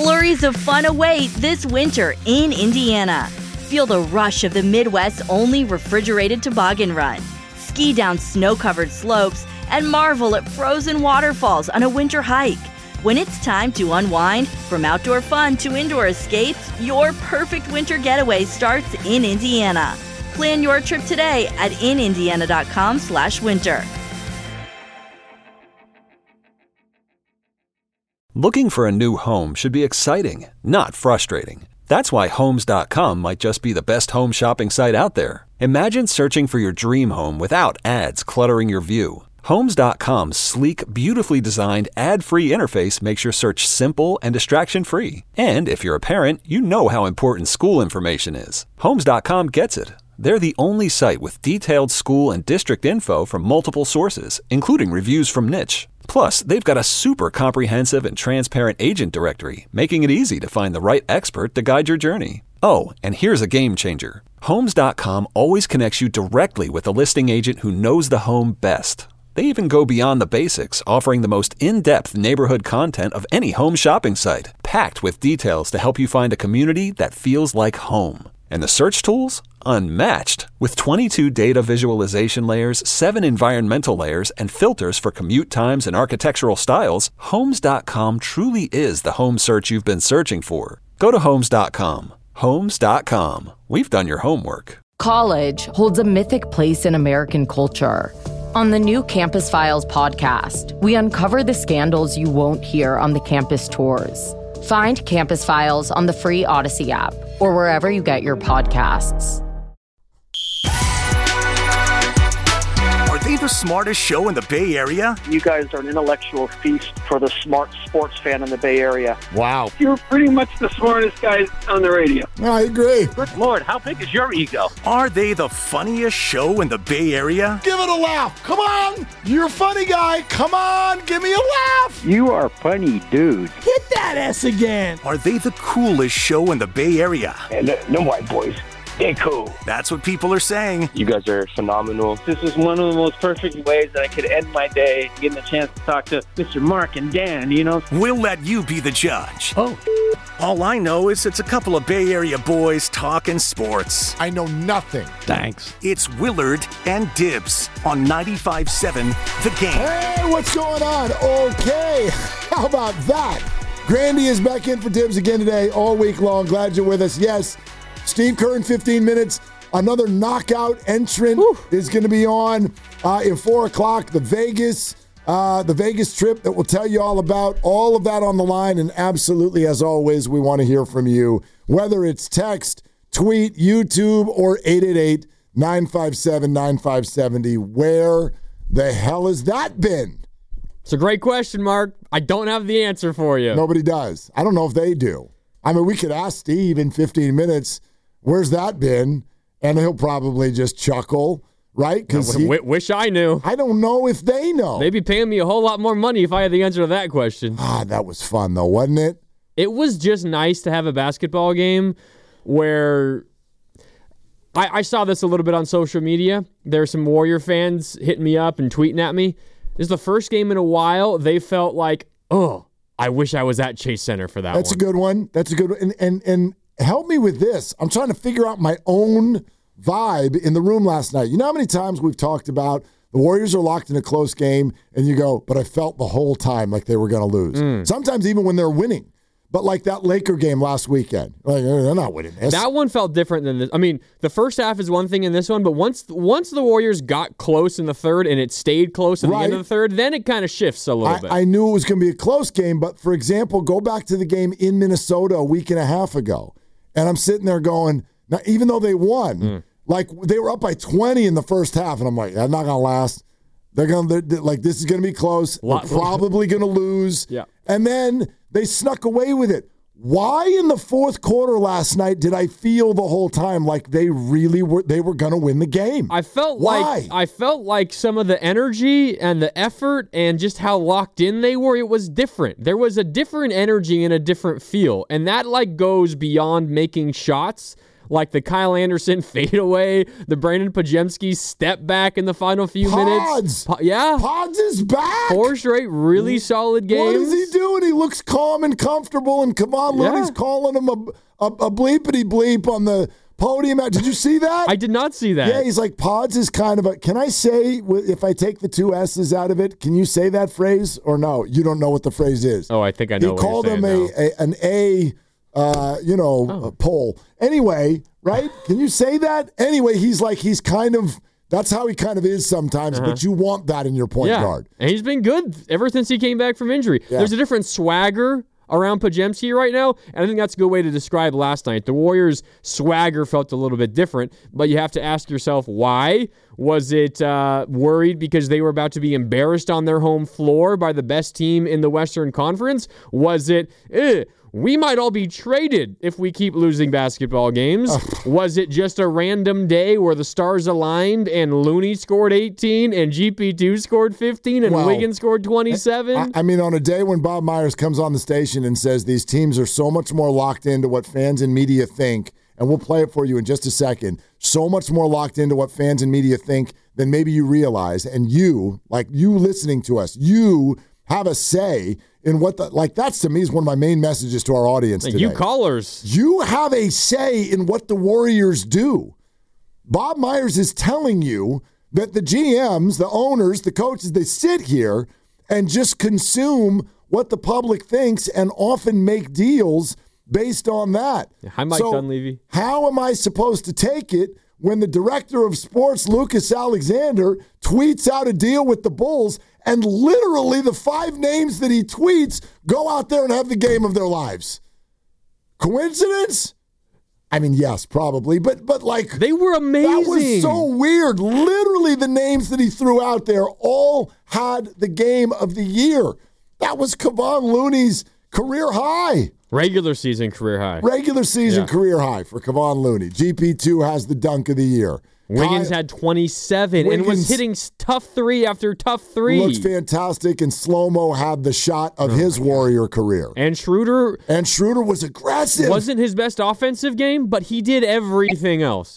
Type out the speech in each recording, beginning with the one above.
Flurries of fun await this winter in Indiana. Feel the rush of the Midwest's only refrigerated toboggan run. Ski down snow-covered slopes and marvel at frozen waterfalls on a winter hike. When it's time to unwind, from outdoor fun to indoor escapes, your perfect winter getaway starts in Indiana. Plan your trip today at inindiana.com/winter. Looking for a new home should be exciting, not frustrating. That's why Homes.com might just be the best home shopping site out there. Imagine searching for your dream home without ads cluttering your view. Homes.com's sleek, beautifully designed, ad-free interface makes your search simple and distraction-free. And if you're a parent, you know how important school information is. Homes.com gets it. They're the only site with detailed school and district info from multiple sources, including reviews from Niche. Plus, they've got a super comprehensive and transparent agent directory, making it easy to find the right expert to guide your journey. Oh, and here's a game changer. Homes.com always connects you directly with a listing agent who knows the home best. They even go beyond the basics, offering the most in-depth neighborhood content of any home shopping site, packed with details to help you find a community that feels like home. And the search tools? Unmatched. With 22 data visualization layers, 7 environmental layers, and filters for commute times and architectural styles, Homes.com truly is the home search you've been searching for. Go to Homes.com. Homes.com. We've done your homework. College holds a mythic place in American culture. On the new Campus Files podcast, we uncover the scandals you won't hear on the campus tours. Find Campus Files on the free Odyssey app or wherever you get your podcasts. Are they the smartest show in the Bay Area? You guys are an intellectual feast for the smart sports fan in the Bay Area. Wow. You're pretty much the smartest guys on the radio. I agree. Good Lord, how big is your ego? Are they the funniest show in the Bay Area? Give it a laugh. Come on. You're a funny guy. Come on. Give me a laugh. You are funny, dude. Hit that S again. Are they the coolest show in the Bay Area? And them white boys, they cool. That's what people are saying. You guys are phenomenal. This is one of the most perfect ways that I could end my day, getting a chance to talk to Mr. Mark and Dan, you know? We'll let you be the judge. Oh. All I know is it's a couple of Bay Area boys talking sports. I know nothing. Thanks. It's Willard and Dibs on 95.7 The Game. Hey, what's going on? Okay. How about that? Grandy is back in for Dibs again today, all week long. Glad you're with us. Yes, Steve Kerr in 15 minutes. Another knockout entrant is going to be on in 4 o'clock. The Vegas trip that we'll tell you all about. All of that on the line. And absolutely, as always, we want to hear from you. Whether it's text, tweet, YouTube, or 888-957-9570. Where the hell has that been? It's a great question, Mark. I don't have the answer for you. Nobody does. I don't know if they do. I mean, we could ask Steve in 15 minutes, where's that been? And he'll probably just chuckle, right? Because wish I knew. I don't know if they know. They'd be paying me a whole lot more money if I had the answer to that question. That was fun, though, wasn't it? It was just nice to have a basketball game where I saw this a little bit on social media. There are some Warrior fans hitting me up and tweeting at me. This is the first game in a while they felt like, oh, I wish I was at Chase Center for that. That's a good one. That's a good one. And help me with this. I'm trying to figure out my own vibe in the room last night. You know how many times we've talked about the Warriors are locked in a close game, and you go, but I felt the whole time like they were going to lose. Sometimes even when they're winning. But like that Laker game last weekend, like they're not winning this. That one felt different than this. I mean, the first half is one thing in this one, but once the Warriors got close in the third and it stayed close at the end of the third, then it kind of shifts a little bit. I knew it was going to be a close game, but for example, go back to the game in Minnesota a week and a half ago, and I'm sitting there going, now, even though they won, like they were up by 20 in the first half, and I'm like, that's not going to last. They're this is going to be close. They're probably going to lose. Yeah. And then they snuck away with it. Why in the fourth quarter last night did I feel the whole time like they were going to win the game? I felt like some of the energy and the effort and just how locked in they were, it was different. There was a different energy and a different feel. And that goes beyond making shots. like the Kyle Anderson fadeaway, the Brandon Pajemski step back in the final few minutes. Pods is back. 4 straight really solid games. What is he doing? He looks calm and comfortable, and Kevon Looney's calling him a bleepity bleep on the podium. Did you see that? I did not see that. Yeah, he's like, Pods is kind of a, can I say, if I take the 2 S's out of it, can you say that phrase or no? You don't know what the phrase is. Oh, I think I know what you're saying. He called him an poll. Anyway, right? Can you say that? Anyway, he's kind of, that's how he kind of is sometimes, but you want that in your point guard. And he's been good ever since he came back from injury. Yeah. There's a different swagger around Pajemski right now, and I think that's a good way to describe last night. The Warriors' swagger felt a little bit different, but you have to ask yourself why. Was it worried because they were about to be embarrassed on their home floor by the best team in the Western Conference? Was it, we might all be traded if we keep losing basketball games? Was it just a random day where the stars aligned and Looney scored 18 and GP2 scored 15 and Wiggins scored 27? I mean, on a day when Bob Myers comes on the station and says these teams are so much more locked into what fans and media think, and we'll play it for you in just a second, so much more locked into what fans and media think than maybe you realize, and you, like you listening to us, you have a say in what that's to me is one of my main messages to our audience today. You callers. You have a say in what the Warriors do. Bob Myers is telling you that the GMs, the owners, the coaches, they sit here and just consume what the public thinks and often make deals based on that. Hi, Mike Dunleavy. How am I supposed to take it when the director of sports, Lucas Alexander, tweets out a deal with the Bulls and literally the 5 names that he tweets go out there and have the game of their lives? Coincidence? I mean, yes, probably, but like they were amazing. That was so weird. Literally the names that he threw out there all had the game of the year. That was Kevon Looney's career high. Regular season career high. Regular season career high for Kevon Looney. GP2 has the dunk of the year. Wiggins had 27 and was hitting tough 3 after tough 3. Looks fantastic, and Slow-Mo had the shot of his Warrior career. And Schroeder was aggressive. Wasn't his best offensive game, but he did everything else.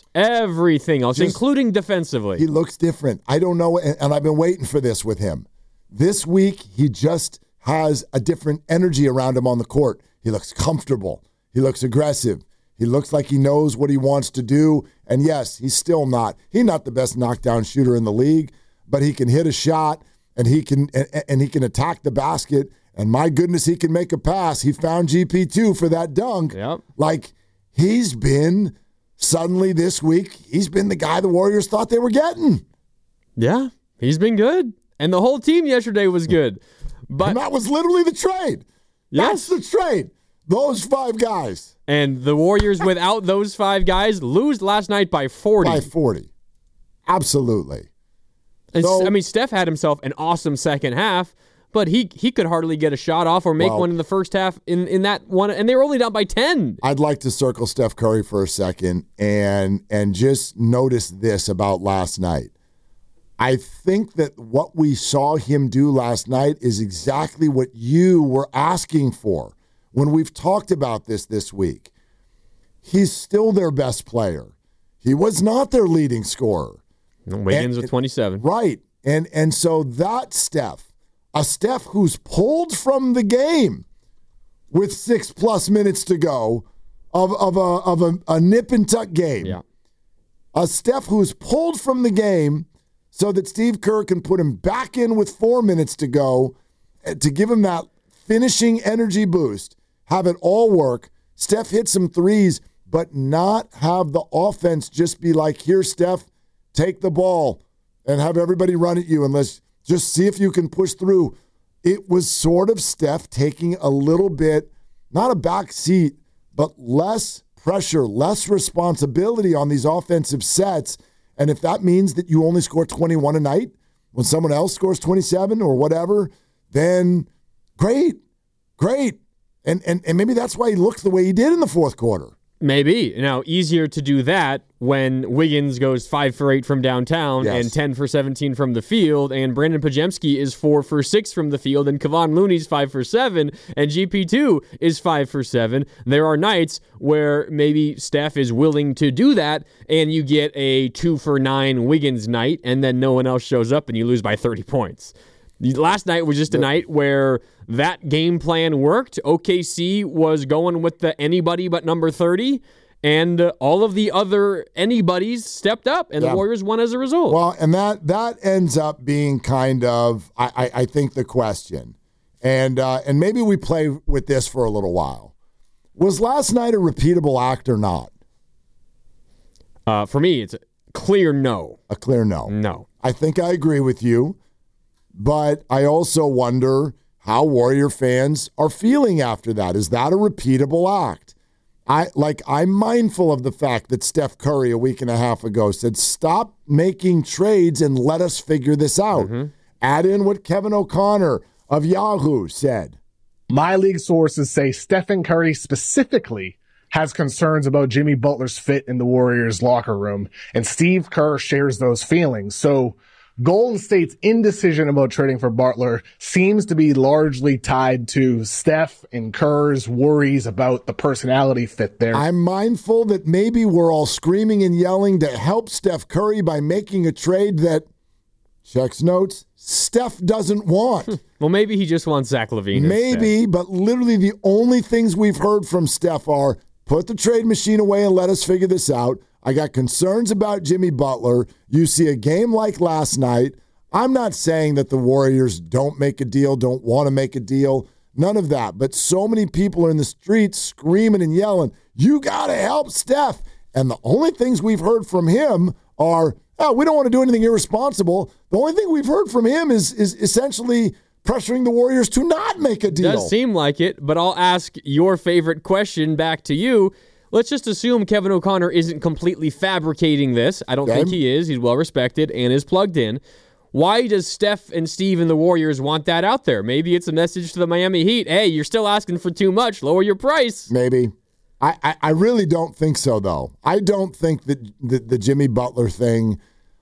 Including defensively. He looks different. I don't know, and I've been waiting for this with him. This week, he just has a different energy around him on the court. He looks comfortable. He looks aggressive. He looks like he knows what he wants to do. And yes, he's not the best knockdown shooter in the league, but he can hit a shot and he can attack the basket. And my goodness, he can make a pass. He found GP2 for that dunk. Yep. Like he's been suddenly this week, he's been the guy the Warriors thought they were getting. Yeah, he's been good. And the whole team yesterday was good. And that was literally the trade. Yes. That's the trade. Those 5 guys. And the Warriors, without those 5 guys, lose last night by 40. By 40. Absolutely. And so, I mean, Steph had himself an awesome second half, but he could hardly get a shot off or make one in the first half in that one, and they were only down by 10. I'd like to circle Steph Curry for a second and just notice this about last night. I think that what we saw him do last night is exactly what you were asking for when we've talked about this week. He's still their best player. He was not their leading scorer. Wiggins with 27. Right. And so that Steph, a Steph who's pulled from the game with 6+ minutes to go of a nip and tuck game. Yeah. A Steph who's pulled from the game so that Steve Kerr can put him back in with 4 minutes to go to give him that finishing energy boost, have it all work. Steph hit some threes, but not have the offense just be like, here, Steph, take the ball and have everybody run at you and let's just see if you can push through. It was sort of Steph taking a little bit, not a back seat, but less pressure, less responsibility on these offensive sets. And if that means that you only score 21 a night when someone else scores 27 or whatever, then great. And maybe that's why he looked the way he did in the fourth quarter. Maybe. Now, easier to do that when Wiggins goes 5 for 8 from downtown and 10 for 17 from the field, and Brandon Pajemski is 4 for 6 from the field, and Kevon Looney's 5 for 7, and GP2 is 5 for 7. There are nights where maybe Steph is willing to do that, and you get a 2 for 9 Wiggins night, and then no one else shows up, and you lose by 30 points. Last night was just a night where that game plan worked. OKC was going with the anybody but number 30, and all of the other anybodies stepped up, and the Warriors won as a result. Well, and that ends up being kind of, I think, the question. And maybe we play with this for a little while. Was last night a repeatable act or not? For me, it's a clear no. A clear no. No. I think I agree with you. But I also wonder how Warrior fans are feeling after that. Is that a repeatable act? I'm mindful of the fact that Steph Curry a week and a half ago said, stop making trades and let us figure this out. Mm-hmm. Add in what Kevin O'Connor of Yahoo said. My league sources say Stephen Curry specifically has concerns about Jimmy Butler's fit in the Warriors locker room, and Steve Kerr shares those feelings. So Golden State's indecision about trading for Butler seems to be largely tied to Steph and Kerr's worries about the personality fit there. I'm mindful that maybe we're all screaming and yelling to help Steph Curry by making a trade that, checks notes, Steph doesn't want. Well, maybe he just wants Zach LaVine. Maybe, instead. But literally the only things we've heard from Steph are, put the trade machine away and let us figure this out. I got concerns about Jimmy Butler. You see a game like last night. I'm not saying that the Warriors don't make a deal, don't want to make a deal. None of that. But so many people are in the streets screaming and yelling, you got to help Steph. And the only things we've heard from him are, we don't want to do anything irresponsible. The only thing we've heard from him is essentially pressuring the Warriors to not make a deal. Does seem like it, but I'll ask your favorite question back to you. Let's just assume Kevin O'Connor isn't completely fabricating this. I don't think he is. He's well-respected and is plugged in. Why does Steph and Steve and the Warriors want that out there? Maybe it's a message to the Miami Heat. Hey, you're still asking for too much. Lower your price. Maybe. I really don't think so, though. I don't think that the Jimmy Butler thing,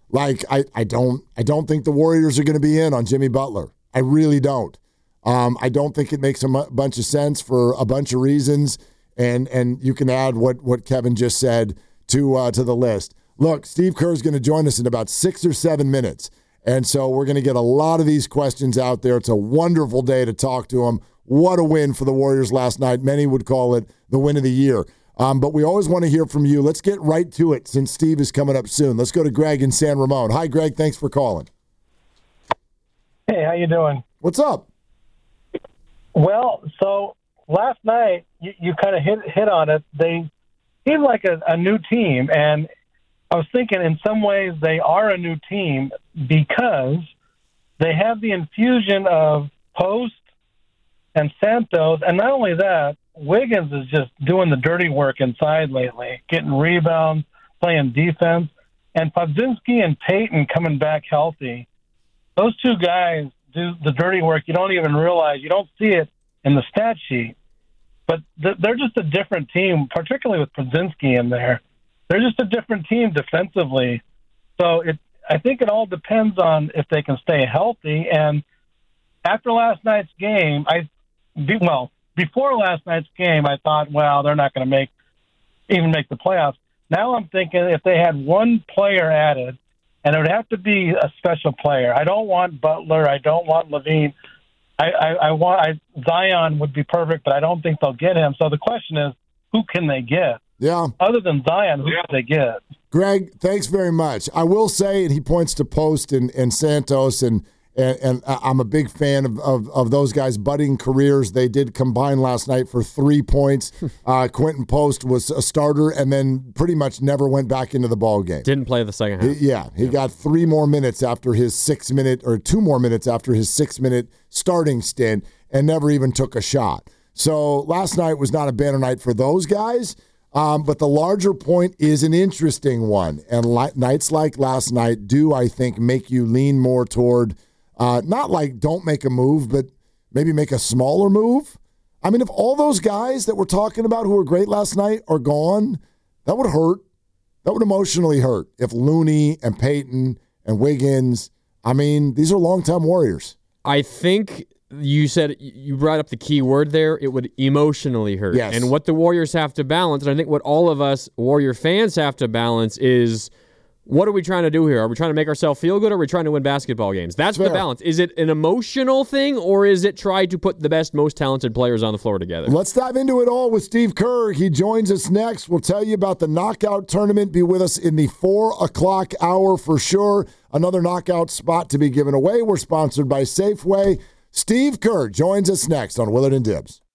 I don't think the Warriors are going to be in on Jimmy Butler. I really don't. I don't think it makes a bunch of sense for a bunch of reasons. And you can add what Kevin just said to the list. Look, Steve Kerr is going to join us in about 6 or 7 minutes. And so we're going to get a lot of these questions out there. It's a wonderful day to talk to him. What a win for the Warriors last night. Many would call it the win of the year. But we always want to hear from you. Let's get right to it since Steve is coming up soon. Let's go to Greg in San Ramon. Hi, Greg. Thanks for calling. Hey, how you doing? What's up? Well, so last night, you kind of hit on it. They seem like a new team, and I was thinking in some ways they are a new team because they have the infusion of Post and Santos, and not only that, Wiggins is just doing the dirty work inside lately, getting rebounds, playing defense, and Podziemski and Payton coming back healthy. Those two guys do the dirty work. You don't even realize, you don't see it in the stat sheet. But they're just a different team, particularly with Podziemski in there. They're just a different team defensively. So I think it all depends on if they can stay healthy. And after last night's game, before last night's game, I thought, well, they're not going to even make the playoffs. Now I'm thinking if they had one player added, and it would have to be a special player. I don't want Butler. I don't want LaVine. Zion would be perfect, but I don't think they'll get him. So the question is, who can they get? Yeah. Other than Zion, who can they get? Greg, thanks very much. I will say, and he points to Post and Santos, and I'm a big fan of those guys' budding careers. They did combine last night for 3 points. Quentin Post was a starter and then pretty much never went back into the ball game. Didn't play the second half. He got 3 more minutes after his 6 minute, or 2 more minutes after his 6 minute starting stint, and never even took a shot. So last night was not a banner night for those guys. But the larger point is an interesting one. And nights like last night do, I think, make you lean more toward not like don't make a move, but maybe make a smaller move. I mean, if all those guys that we're talking about who were great last night are gone, that would hurt. That would emotionally hurt. If Looney and Peyton and Wiggins, I mean, these are longtime Warriors. I think you brought up the key word there. It would emotionally hurt. Yes. And what the Warriors have to balance, and I think what all of us Warrior fans have to balance is, what are we trying to do here? Are we trying to make ourselves feel good, or are we trying to win basketball games? That's the balance. Is it an emotional thing, or is it try to put the best, most talented players on the floor together? Let's dive into it all with Steve Kerr. He joins us next. We'll tell you about the knockout tournament. Be with us in the 4 o'clock hour for sure. Another knockout spot to be given away. We're sponsored by Safeway. Steve Kerr joins us next on Willard and Dibs.